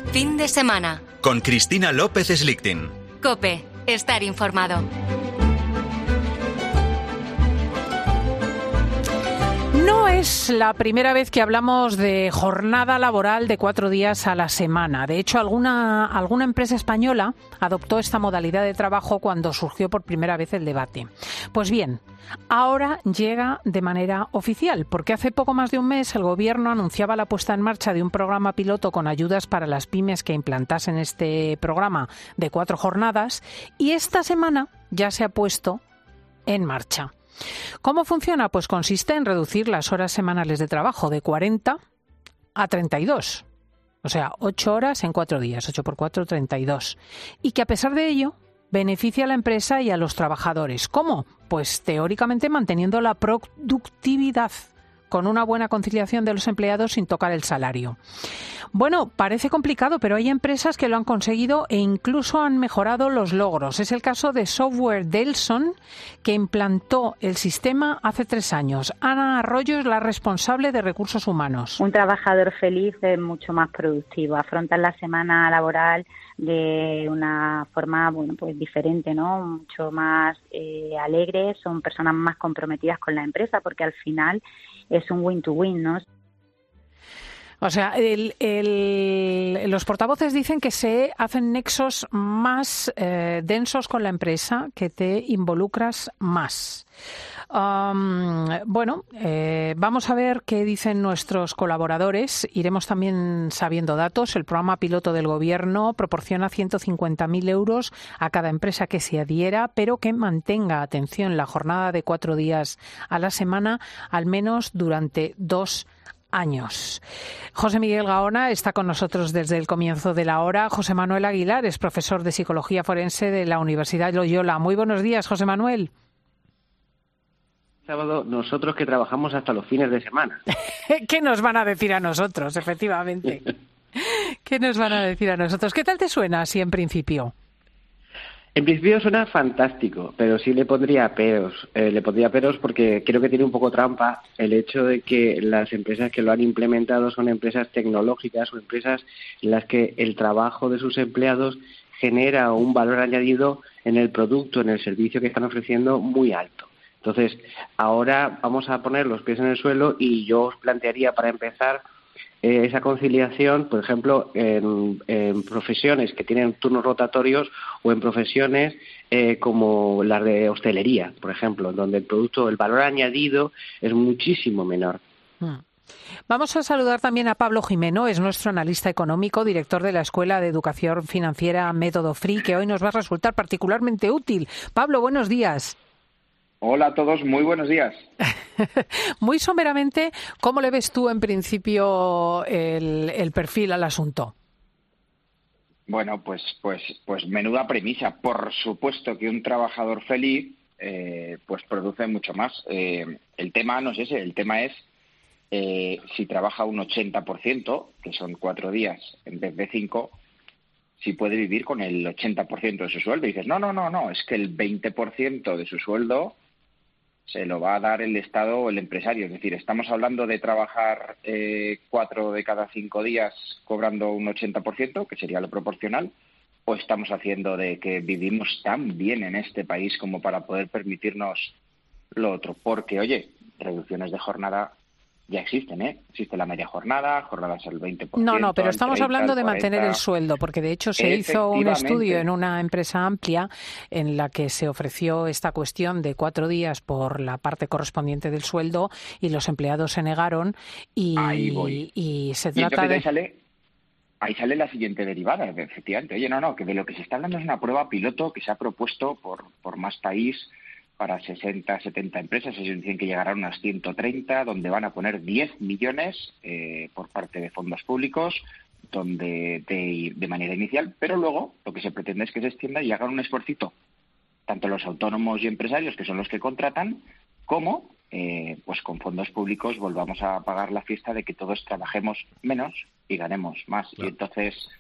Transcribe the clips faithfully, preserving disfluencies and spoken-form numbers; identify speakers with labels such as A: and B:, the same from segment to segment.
A: fin de semana.
B: Con Cristina López Slichting.
A: COPE, estar informado.
C: No es la primera vez que hablamos de jornada laboral de cuatro días a la semana. De hecho, alguna, alguna empresa española adoptó esta modalidad de trabajo cuando surgió por primera vez el debate. Pues bien, ahora llega de manera oficial, porque hace poco más de un mes el Gobierno anunciaba la puesta en marcha de un programa piloto con ayudas para las pymes que implantasen este programa de cuatro jornadas, y esta semana ya se ha puesto en marcha. ¿Cómo funciona? Pues consiste en reducir las horas semanales de trabajo de cuarenta a treinta y dos. O sea, ocho horas en cuatro días, ocho por cuatro, treinta y dos. Y que a pesar de ello beneficia a la empresa y a los trabajadores. ¿Cómo? Pues teóricamente manteniendo la productividad con una buena conciliación de los empleados sin tocar el salario. Bueno, parece complicado, pero hay empresas que lo han conseguido e incluso han mejorado los logros. Es el caso de Software Delson, que implantó el sistema hace tres años. Ana Arroyo es la responsable de recursos humanos.
D: Un trabajador feliz es mucho más productivo, afronta la semana laboral de una forma, bueno, pues diferente, ¿no? Mucho más eh, alegre, son personas más comprometidas con la empresa, porque al final es un win-to-win, ¿no?
C: O sea, el, el, los portavoces dicen que se hacen nexos más eh, densos con la empresa, que te involucras más. Um, bueno, eh, vamos a ver qué dicen nuestros colaboradores. Iremos también sabiendo datos. El programa piloto del Gobierno proporciona ciento cincuenta mil euros a cada empresa que se adhiera, pero que mantenga, atención, la jornada de cuatro días a la semana, al menos durante dos años. José Miguel Gaona está con nosotros desde el comienzo de la hora. José Manuel Aguilar es profesor de Psicología Forense de la Universidad Loyola. Muy buenos días, José Manuel.
E: Sábado, nosotros que trabajamos hasta los fines de semana.
C: ¿Qué nos van a decir a nosotros, efectivamente? ¿Qué nos van a decir a nosotros? ¿Qué tal te suena así en principio?
E: En principio suena fantástico, pero sí le pondría peros. Eh, le pondría peros porque creo que tiene un poco trampa el hecho de que las empresas que lo han implementado son empresas tecnológicas o empresas en las que el trabajo de sus empleados genera un valor añadido en el producto, en el servicio que están ofreciendo muy alto. Entonces, ahora vamos a poner los pies en el suelo y yo os plantearía para empezar eh, esa conciliación, por ejemplo, en, en profesiones que tienen turnos rotatorios o en profesiones eh, como las de hostelería, por ejemplo, donde el producto, el valor añadido es muchísimo menor.
C: Hmm. Vamos a saludar también a Pablo Jimeno, es nuestro analista económico, director de la Escuela de Educación Financiera Método Free, que hoy nos va a resultar particularmente útil. Pablo, buenos días.
F: Hola a todos, muy buenos días.
C: Muy someramente, ¿cómo le ves tú en principio el, el perfil al asunto?
F: Bueno, pues, pues, pues menuda premisa. Por supuesto que un trabajador feliz eh, pues produce mucho más. Eh, el tema no es ese, el tema es eh, si trabaja un ochenta por ciento, que son cuatro días en vez de cinco, si puede vivir con el ochenta por ciento de su sueldo. Y dices, no, no, no, no, es que el veinte por ciento de su sueldo se lo va a dar el Estado o el empresario. Es decir, estamos hablando de trabajar eh, cuatro de cada cinco días cobrando un ochenta por ciento, que sería lo proporcional, o estamos haciendo de que vivimos tan bien en este país como para poder permitirnos lo otro. Porque, oye, reducciones de jornada ya existen, ¿eh? Existe la media jornada, jornadas al veinte por ciento.
C: No, no, pero estamos
F: treinta,
C: hablando de
F: cuarenta.
C: mantener el sueldo, porque de hecho se hizo un estudio en una empresa amplia en la que se ofreció esta cuestión de cuatro días por la parte correspondiente del sueldo y los empleados se negaron y,
F: Ahí voy.
C: y se
F: Y
C: trata de...
F: ahí sale, ahí sale la siguiente derivada, efectivamente. Oye, no, no, que de lo que se está hablando es una prueba piloto que se ha propuesto por, por Más País para sesenta, setenta empresas. Ellos dicen que llegarán unas ciento treinta, donde van a poner diez millones eh, por parte de fondos públicos, donde de, de manera inicial, pero luego lo que se pretende es que se extienda y hagan un esfuercito, tanto los autónomos y empresarios, que son los que contratan, como eh, pues con fondos públicos volvamos a pagar la fiesta de que todos trabajemos menos y ganemos más. Claro. Y entonces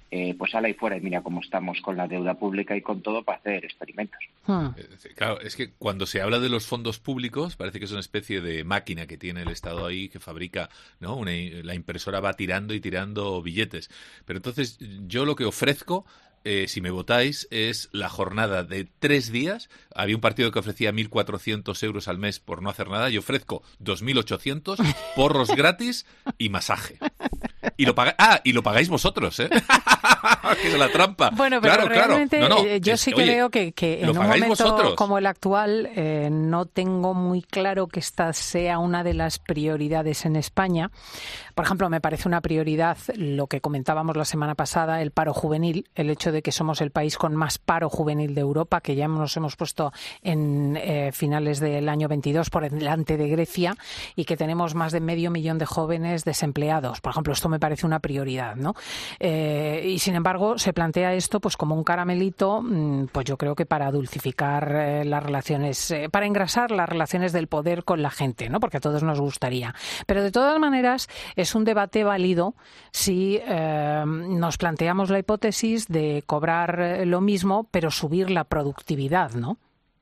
F: eh, pues sal ahí fuera y mira cómo estamos con la deuda pública y con todo para hacer experimentos.
C: Hmm.
G: Claro, es que cuando se habla de los fondos públicos parece que es una especie de máquina que tiene el Estado ahí, que fabrica, ¿no? Una, la impresora va tirando y tirando billetes. Pero entonces yo lo que ofrezco, Eh, si me votáis, es la jornada de tres días. Había un partido que ofrecía mil cuatrocientos euros al mes por no hacer nada. Yo ofrezco dos mil ochocientos, porros gratis y masaje. Y lo paga... Ah, y lo pagáis vosotros, ¿eh? Que es la trampa.
C: Bueno, pero
G: claro,
C: realmente
G: claro. No, no,
C: yo
G: es,
C: sí que
G: oye,
C: veo que, que en
G: lo
C: un
G: pagáis
C: momento
G: vosotros.
C: como el actual eh, no tengo muy claro que esta sea una de las prioridades en España. Por ejemplo, me parece una prioridad lo que comentábamos la semana pasada, el paro juvenil, el hecho de que somos el país con más paro juvenil de Europa, que ya nos hemos puesto en eh, finales del año veintidós por delante de Grecia y que tenemos más de medio millón de jóvenes desempleados. Por ejemplo, esto me parece una prioridad, ¿no? Eh, y sin embargo, se plantea esto pues como un caramelito, pues yo creo que para dulcificar eh, las relaciones, eh, para engrasar las relaciones del poder con la gente, ¿no? Porque a todos nos gustaría. Pero de todas maneras, es un debate válido si eh, nos planteamos la hipótesis de cobrar eh, lo mismo, pero subir la productividad, ¿no?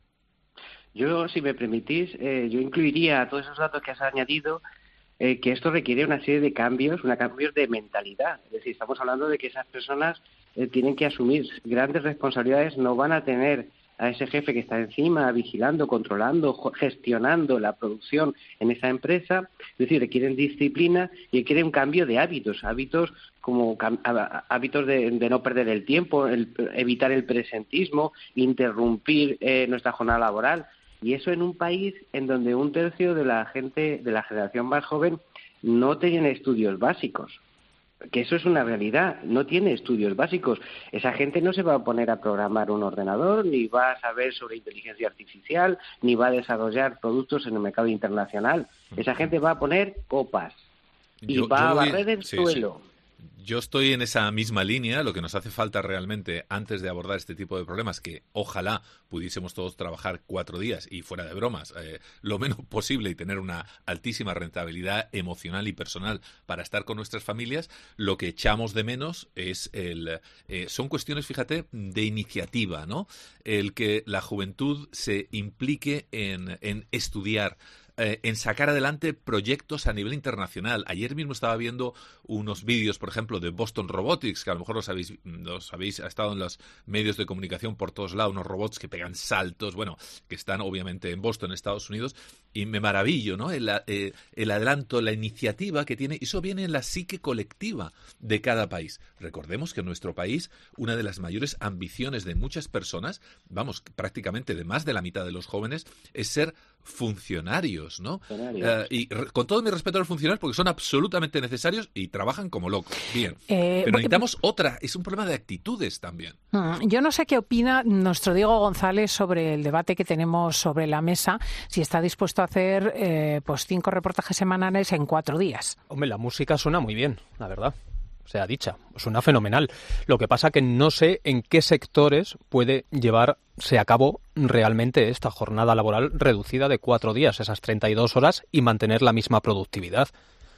E: Yo, si me permitís, eh, yo incluiría todos esos datos que has añadido, eh, que esto requiere una serie de cambios, una cambios de mentalidad. Es decir, estamos hablando de que esas personas eh, tienen que asumir grandes responsabilidades, no van a tener a ese jefe que está encima, vigilando, controlando, gestionando la producción en esa empresa. Es decir, requieren disciplina y requieren un cambio de hábitos, hábitos como hábitos de, de no perder el tiempo, el, evitar el presentismo, interrumpir eh, nuestra jornada laboral. Y eso en un país en donde un tercio de la gente, de la generación más joven, no tiene estudios básicos. Que eso es una realidad, no tiene estudios básicos. Esa gente no se va a poner a programar un ordenador, ni va a saber sobre inteligencia artificial, ni va a desarrollar productos en el mercado internacional. Esa gente va a poner copas y
G: yo,
E: va
G: yo
E: a
G: voy...
E: barrer el
G: sí,
E: suelo.
G: Sí. Yo estoy en esa misma línea. Lo que nos hace falta realmente antes de abordar este tipo de problemas, que ojalá pudiésemos todos trabajar cuatro días y fuera de bromas, eh, lo menos posible y tener una altísima rentabilidad emocional y personal para estar con nuestras familias, lo que echamos de menos es el eh, son cuestiones, fíjate, de iniciativa, ¿no? El que la juventud se implique en, en estudiar, Eh, en sacar adelante proyectos a nivel internacional. Ayer mismo estaba viendo unos vídeos, por ejemplo, de Boston Robotics, que a lo mejor los habéis, los habéis ha estado en los medios de comunicación por todos lados, unos robots que pegan saltos, bueno, que están obviamente en Boston, Estados Unidos, y me maravillo, ¿no? El, eh, el adelanto, la iniciativa que tiene, eso viene en la psique colectiva de cada país. Recordemos que en nuestro país, una de las mayores ambiciones de muchas personas, vamos, prácticamente de más de la mitad de los jóvenes, es ser funcionarios, ¿no? Uh, y re, con todo mi respeto a los funcionarios, porque son absolutamente necesarios y trabajan como locos. Bien. Eh, Pero necesitamos otra. Es un problema de actitudes también.
C: Yo no sé qué opina nuestro Diego González sobre el debate que tenemos sobre la mesa, si está dispuesto a hacer eh, pues cinco reportajes semanales en cuatro días.
H: Hombre, la música suena muy bien, la verdad. Sea dicha, suena fenomenal. Lo que pasa que no sé en qué sectores puede llevarse a cabo realmente esta jornada laboral reducida de cuatro días, esas treinta y dos horas, y mantener la misma productividad.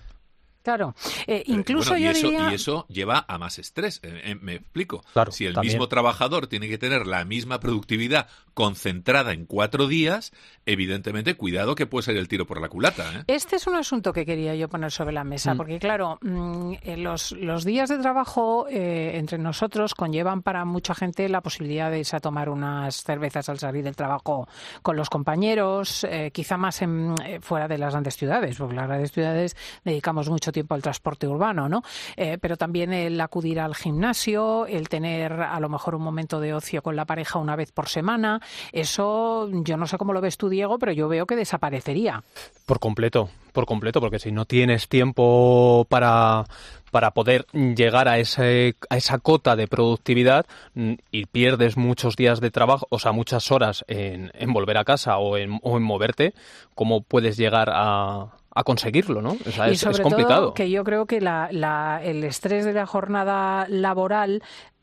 C: Claro, eh, incluso
G: bueno, y
C: yo
G: eso,
C: diría...
G: Y eso lleva a más estrés, eh, eh, me explico.
H: Claro,
G: si el
H: también.
G: mismo trabajador tiene que tener la misma productividad concentrada en cuatro días, evidentemente, cuidado que puede ser el tiro por la culata. ¿eh?
C: Este es un asunto que quería yo poner sobre la mesa, mm. porque claro, mmm, los, los días de trabajo eh, entre nosotros conllevan para mucha gente la posibilidad de irse a tomar unas cervezas al salir del trabajo con los compañeros, eh, quizá más en, eh, fuera de las grandes ciudades, porque las grandes ciudades dedicamos mucho tiempo al transporte urbano, ¿no? Eh, pero también el acudir al gimnasio, el tener a lo mejor un momento de ocio con la pareja una vez por semana, eso yo no sé cómo lo ves tú, Diego, pero yo veo que desaparecería.
H: Por completo, por completo, porque si no tienes tiempo para, para poder llegar a, ese, a esa cota de productividad y pierdes muchos días de trabajo, o sea, muchas horas en, en volver a casa o en, o en moverte, ¿cómo puedes llegar a... a conseguirlo, ¿no? O sea,
C: y
H: es,
C: sobre
H: es complicado.
C: Todo que yo creo que la, la, el estrés de la jornada laboral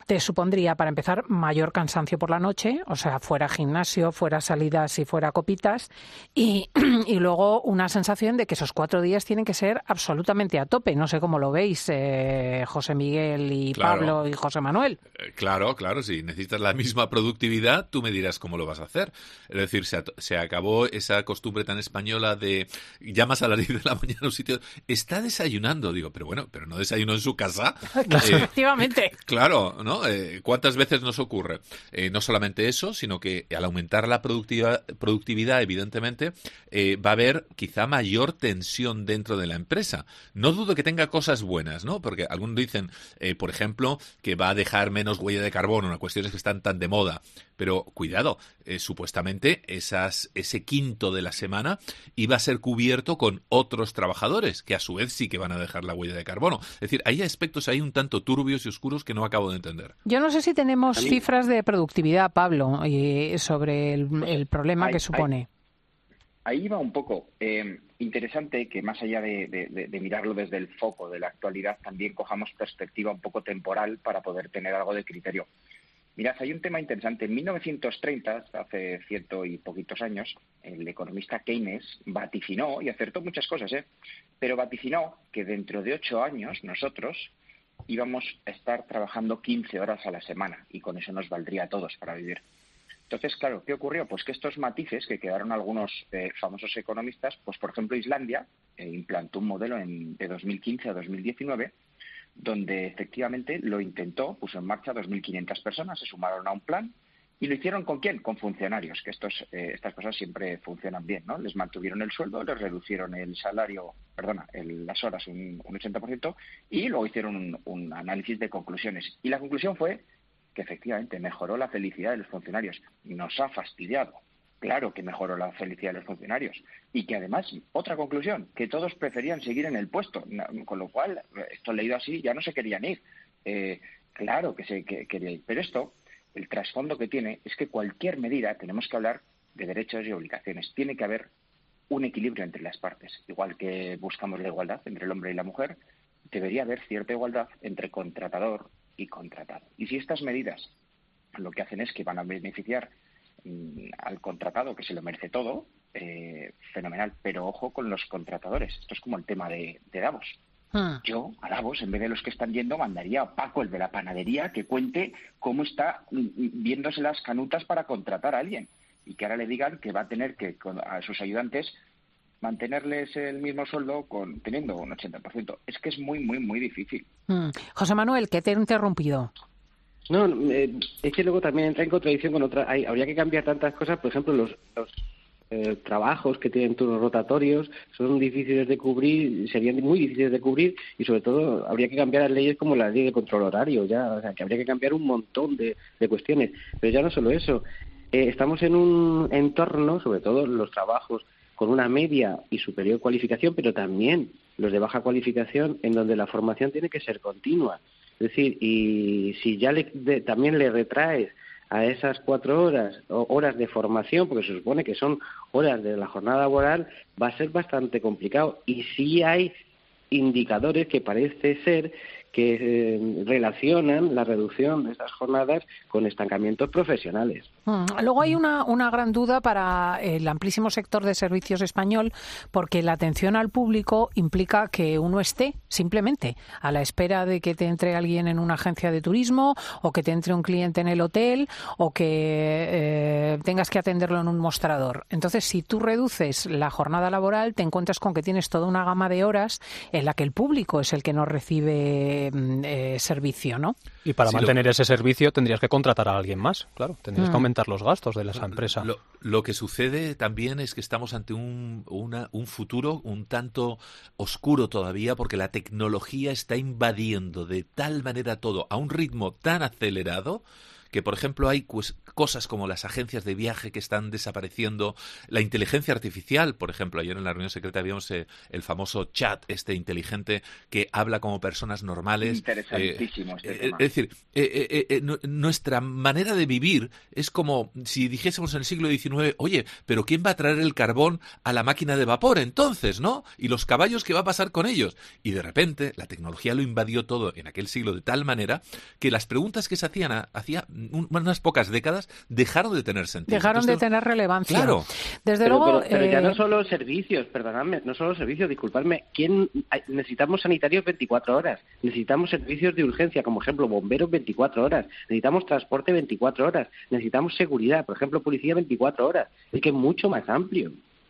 C: te supondría, para empezar, mayor cansancio por la noche, o sea, fuera gimnasio, fuera salidas y fuera copitas, y, y luego una sensación de que esos cuatro días tienen que ser absolutamente a tope. No sé cómo lo veis, eh, José Miguel y
G: Claro.
C: Pablo y José Manuel.
G: Eh, Claro, claro, si necesitas la misma productividad, tú me dirás cómo lo vas a hacer. Es decir, se, at- se acabó esa costumbre tan española de llamas a las diez de la mañana a un sitio, está desayunando, digo, pero bueno, pero no desayunó en su casa. Eh,
C: Efectivamente.
G: Claro, ¿no? Eh, ¿Cuántas veces nos ocurre? Eh, no solamente eso, sino que al aumentar la productiva- productividad, evidentemente, eh, va a haber quizá mayor tensión dentro de la empresa. No dudo que tenga cosas buenas, ¿no? Porque algunos dicen, eh, por ejemplo, que va a dejar menos huella de carbono, una cuestiones que están tan de moda. Pero cuidado, eh, supuestamente esas, ese quinto de la semana iba a ser cubierto con otros trabajadores, que a su vez sí que van a dejar la huella de carbono. Es decir, hay aspectos ahí un tanto turbios y oscuros que no acabo de entender.
C: Yo no sé si tenemos cifras de productividad, Pablo, y sobre el, el problema
F: Hay-
C: que
F: hay-
C: supone.
F: Ahí va un poco. Eh, interesante que más allá de, de- de- de mirarlo desde el foco de la actualidad, también cojamos perspectiva un poco temporal para poder tener algo de criterio. Mirad, hay un tema interesante. En mil novecientos treinta, hace ciento y poquitos años, el economista Keynes vaticinó, y acertó muchas cosas, ¿eh? pero vaticinó que dentro de ocho años nosotros íbamos a estar trabajando quince horas a la semana y con eso nos valdría a todos para vivir. Entonces, claro, ¿qué ocurrió? Pues que estos matices que quedaron algunos eh, famosos economistas, pues por ejemplo Islandia eh, implantó un modelo en, de dos mil quince a dos mil diecinueve donde efectivamente lo intentó, puso en marcha dos mil quinientas personas, se sumaron a un plan y lo hicieron ¿con quién? Con funcionarios, que estos eh, estas cosas siempre funcionan bien, ¿no? Les mantuvieron el sueldo, les reducieron el salario, perdona, el, las horas un, un ochenta por ciento y luego hicieron un, un análisis de conclusiones. Y la conclusión fue que efectivamente mejoró la felicidad de los funcionarios. Nos ha fastidiado. Claro que mejoró la felicidad de los funcionarios. Y que además, otra conclusión, que todos preferían seguir en el puesto. Con lo cual, esto leído así, ya no se querían ir. Eh, claro que se que, quería ir. Pero esto, el trasfondo que tiene, es que cualquier medida, tenemos que hablar de derechos y obligaciones. Tiene que haber un equilibrio entre las partes. Igual que buscamos la igualdad entre el hombre y la mujer, debería haber cierta igualdad entre contratador y contratado. Y si estas medidas lo que hacen es que van a beneficiar mmm, al contratado, que se lo merece todo, eh, fenomenal. Pero ojo con los contratadores. Esto es como el tema de, de Davos. Hmm. Yo, a Davos, en vez de los que están yendo, mandaría a Paco, el de la panadería, que cuente cómo está viéndose las canutas para contratar a alguien. Y que ahora le digan que va a tener que, a sus ayudantes, mantenerles el mismo sueldo con teniendo un ochenta por ciento. Es que es muy, muy, muy difícil.
C: Mm. José Manuel, que te he interrumpido.
E: No, eh, es que luego también entra en contradicción con otra. Hay, habría que cambiar tantas cosas. Por ejemplo, los, los eh, trabajos que tienen turnos rotatorios son difíciles de cubrir, serían muy difíciles de cubrir y sobre todo habría que cambiar las leyes como la ley de control horario. Ya, o sea, que habría que cambiar un montón de, de cuestiones. Pero ya no solo eso. Eh, estamos en un entorno, sobre todo los trabajos con una media y superior cualificación, pero también los de baja cualificación, en donde la formación tiene que ser continua. Es decir, y si ya le, de, también le retraes a esas cuatro horas, o horas de formación, porque se supone que son horas de la jornada laboral, va a ser bastante complicado. Y sí hay indicadores que parece ser que eh, relacionan la reducción de estas jornadas con estancamientos profesionales.
C: Hmm. Luego hay una, una gran duda para el amplísimo sector de servicios español, porque la atención al público implica que uno esté simplemente a la espera de que te entre alguien en una agencia de turismo o que te entre un cliente en el hotel o que eh, tengas que atenderlo en un mostrador. Entonces, si tú reduces la jornada laboral, te encuentras con que tienes toda una gama de horas en la que el público es el que no recibe Eh, servicio, ¿no?
H: Y para
G: sí,
H: mantener
G: lo...
H: ese servicio tendrías que contratar a alguien más, claro. Tendrías mm. que aumentar los gastos de esa empresa.
G: Lo, lo que sucede también es que estamos ante un, una, un futuro un tanto oscuro todavía, porque la tecnología está invadiendo de tal manera todo a un ritmo tan acelerado que, por ejemplo, hay pues, cosas como las agencias de viaje que están desapareciendo, la inteligencia artificial, por ejemplo, ayer en la reunión secreta vimos eh, el famoso chat este inteligente que habla como personas normales.
F: Interesantísimo
G: eh,
F: este
G: eh,
F: tema.
G: Es decir, eh, eh, eh, nuestra manera de vivir es como si dijésemos en el siglo diecinueve, oye, pero ¿quién va a traer el carbón a la máquina de vapor entonces, no? Y los caballos, ¿qué va a pasar con ellos? Y de repente la tecnología lo invadió todo en aquel siglo de tal manera que las preguntas que se hacían a, hacía un, unas pocas décadas dejaron de tener sentido.
C: Dejaron
G: Entonces,
C: de tener relevancia.
G: Claro.
C: Desde
E: pero,
C: luego...
E: Pero, pero
C: eh...
E: ya no solo servicios, perdonadme, no solo servicios, disculpadme. ¿Quién necesitamos sanitarios veinticuatro horas? Necesitamos servicios de urgencia, como ejemplo bomberos veinticuatro horas. Necesitamos transporte veinticuatro horas. Necesitamos seguridad, por ejemplo policía veinticuatro horas. Es que es mucho más amplio.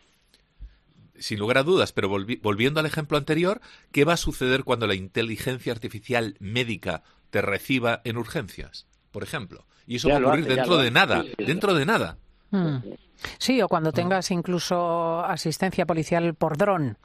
G: Sin lugar a dudas, pero volvi- volviendo al ejemplo anterior, ¿qué va a suceder cuando la inteligencia artificial médica te reciba en urgencias, por ejemplo? Y eso
E: Ya
G: va a
E: lo
G: ocurrir
E: hace,
G: dentro
E: ya
G: de
E: lo
G: nada,
E: hace. Sí, sí,
G: dentro de nada.
C: Mm. Sí, o cuando tengas incluso asistencia policial por dron.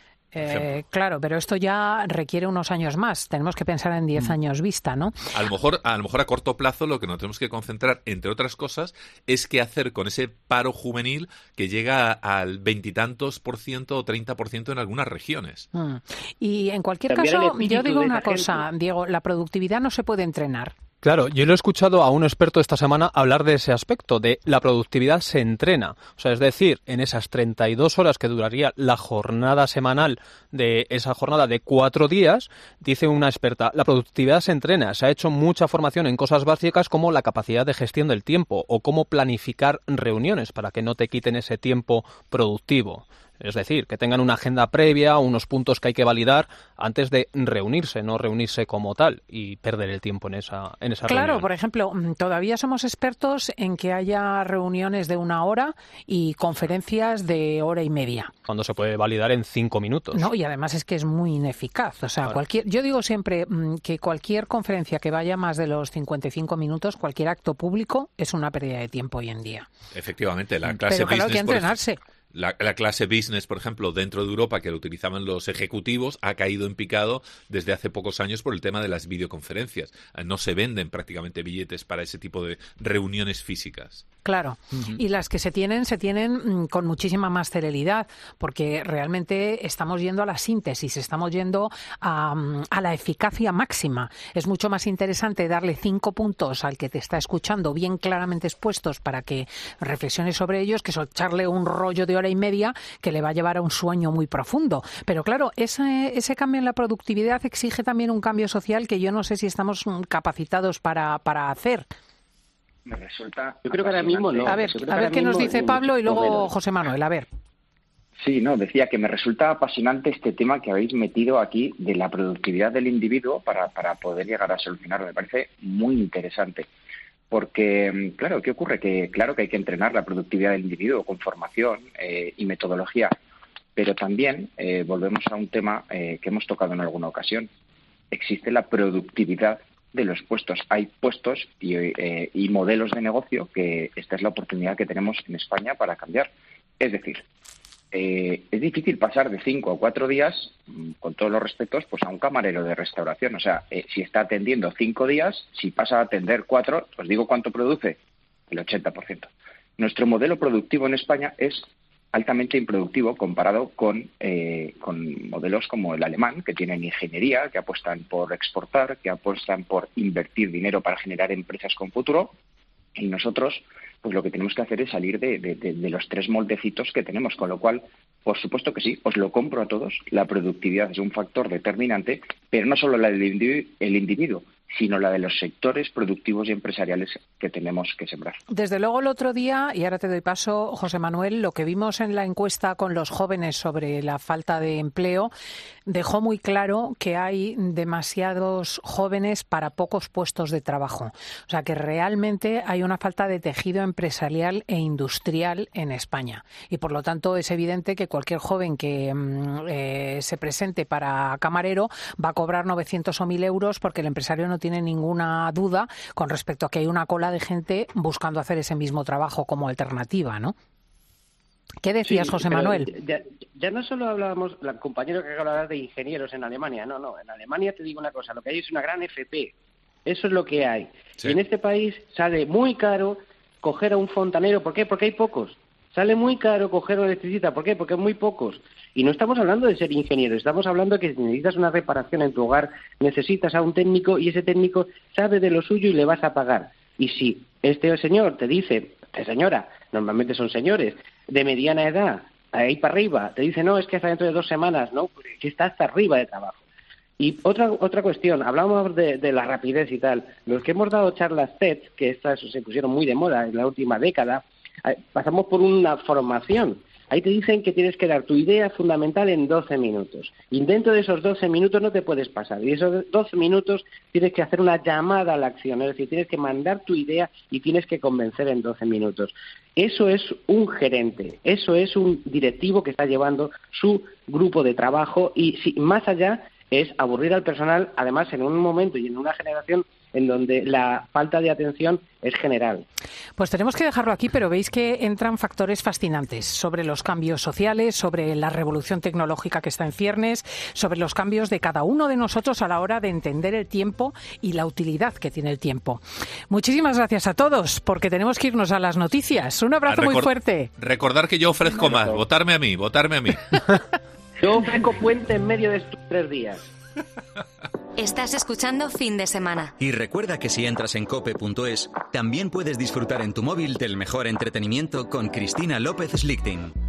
C: Eh, claro, pero esto ya requiere unos años más. Tenemos que pensar en diez años vista, ¿no?
G: A lo mejor, a lo mejor a corto plazo lo que nos tenemos que concentrar, entre otras cosas, es qué hacer con ese paro juvenil que llega al veintitantos por ciento o treinta por ciento en algunas regiones.
C: Mm. Y en cualquier
E: Cambiar el
C: caso,
E: espíritu
C: yo digo
E: de
C: una
E: esa
C: cosa,
E: gente.
C: Diego, la productividad no se puede entrenar.
H: Claro, yo lo he escuchado a un experto esta semana hablar de ese aspecto, de la productividad se entrena. O sea, es decir, en esas treinta y dos horas que duraría la jornada semanal de esa jornada de cuatro días, dice una experta, la productividad se entrena. Se ha hecho mucha formación en cosas básicas como la capacidad de gestión del tiempo o cómo planificar reuniones para que no te quiten ese tiempo productivo. Es decir, que tengan una agenda previa, unos puntos que hay que validar antes de reunirse, no reunirse como tal y perder el tiempo en esa, en esa
C: Claro,
H: reunión.
C: por ejemplo, todavía somos expertos en que haya reuniones de una hora y conferencias de hora y media.
H: Cuando se puede validar en cinco minutos.
C: No, y además es que es muy ineficaz. O sea,
H: Claro.
C: cualquier, yo digo siempre mm, que cualquier conferencia que vaya más de los cincuenta y cinco minutos, cualquier acto público, es una pérdida de tiempo hoy en día.
G: Efectivamente, la clase
C: Pero claro, hay que
G: business, por ej-
C: entrenarse.
G: La, la clase business, por ejemplo, dentro de Europa, que lo utilizaban los ejecutivos, ha caído en picado desde hace pocos años por el tema de las videoconferencias. No se venden prácticamente billetes para ese tipo de reuniones físicas.
C: Claro, uh-huh. Y las que se tienen, se tienen mmm, con muchísima más celeridad, porque realmente estamos yendo a la síntesis, estamos yendo a, a la eficacia máxima. Es mucho más interesante darle cinco puntos al que te está escuchando bien claramente expuestos para que reflexione sobre ellos que echarle un rollo de hora y media que le va a llevar a un sueño muy profundo. Pero claro, ese, ese cambio en la productividad exige también un cambio social que yo no sé si estamos capacitados para, para hacer.
F: Me resulta
E: Yo creo que ahora mismo no.
C: A ver,
E: Yo creo que
C: a ver
E: ahora
C: qué nos
E: mismo
C: dice
E: hay
C: Pablo y
E: muchos
C: luego
E: modelos.
C: José Manuel. A ver.
F: Sí, no, decía que me resulta apasionante este tema que habéis metido aquí de la productividad del individuo para, para poder llegar a solucionarlo. Me parece muy interesante. Porque, claro, ¿qué ocurre? Que claro que hay que entrenar la productividad del individuo con formación eh, y metodología, pero también eh, volvemos a un tema eh, que hemos tocado en alguna ocasión. Existe la productividad de los puestos. Hay puestos y, eh, y modelos de negocio que esta es la oportunidad que tenemos en España para cambiar. Es decir, eh, es difícil pasar de cinco a cuatro días, con todos los respetos, pues a un camarero de restauración. O sea, eh, si está atendiendo cinco días, si pasa a atender cuatro, os digo cuánto produce, el ochenta por ciento. Nuestro modelo productivo en España es altamente improductivo comparado con, eh, con modelos como el alemán, que tienen ingeniería, que apuestan por exportar, que apuestan por invertir dinero para generar empresas con futuro, y nosotros pues lo que tenemos que hacer es salir de, de, de, de los tres moldecitos que tenemos, con lo cual, por supuesto que sí, os lo compro a todos, la productividad es un factor determinante, pero no solo la del individuo, el individuo, sino la de los sectores productivos y empresariales que tenemos que sembrar.
C: Desde luego el otro día, y ahora te doy paso, José Manuel, lo que vimos en la encuesta con los jóvenes sobre la falta de empleo dejó muy claro que hay demasiados jóvenes para pocos puestos de trabajo. O sea que realmente hay una falta de tejido empresarial e industrial en España. Y por lo tanto es evidente que cualquier joven que eh, se presente para camarero va a cobrar novecientos o mil euros porque el empresario no tiene ninguna duda con respecto a que hay una cola de gente buscando hacer ese mismo trabajo como alternativa, ¿no? ¿Qué decías, sí, José Manuel?
E: Ya, ya no solo hablábamos, el compañero que hablaba de ingenieros en Alemania, no, no, en Alemania te digo una cosa, lo que hay es una gran F P, Eso es lo que hay.
G: Sí.
E: Y en este país sale muy caro coger a un fontanero. ¿Por qué? Porque hay pocos. Sale muy caro coger a un electricista. ¿Por qué? Porque hay muy pocos. Y no estamos hablando de ser ingeniero, estamos hablando de que si necesitas una reparación en tu hogar, necesitas a un técnico y ese técnico sabe de lo suyo y le vas a pagar. Y si este señor te dice, esta señora, normalmente son señores, de mediana edad, ahí para arriba, te dice, no, es que hasta dentro de dos semanas, no, que está hasta arriba de trabajo. Y otra otra cuestión, hablamos de, de la rapidez y tal. Los que hemos dado charlas T E D, que estas se pusieron muy de moda en la última década, pasamos por una formación. Ahí te dicen que tienes que dar tu idea fundamental en doce minutos. Y dentro de esos doce minutos no te puedes pasar. Y esos doce minutos tienes que hacer una llamada a la acción. Es decir, tienes que mandar tu idea y tienes que convencer en doce minutos. Eso es un gerente. Eso es un directivo que está llevando su grupo de trabajo. Y si, más allá es aburrir al personal, además en un momento y en una generación en donde la falta de atención es general.
C: Pues tenemos que dejarlo aquí, pero veis que entran factores fascinantes sobre los cambios sociales, sobre la revolución tecnológica que está en ciernes, sobre los cambios de cada uno de nosotros a la hora de entender el tiempo y la utilidad que tiene el tiempo. Muchísimas gracias a todos, porque tenemos que irnos a las noticias. Un abrazo
G: Record-
C: muy fuerte.
G: Recordar que yo ofrezco más, votarme a mí, votarme a mí.
E: Yo ofrezco puente en medio de estos tres días.
A: Estás escuchando Fin de Semana.
B: Y recuerda que si entras en cope punto es, también puedes disfrutar en tu móvil del mejor entretenimiento con Cristina López Slichting.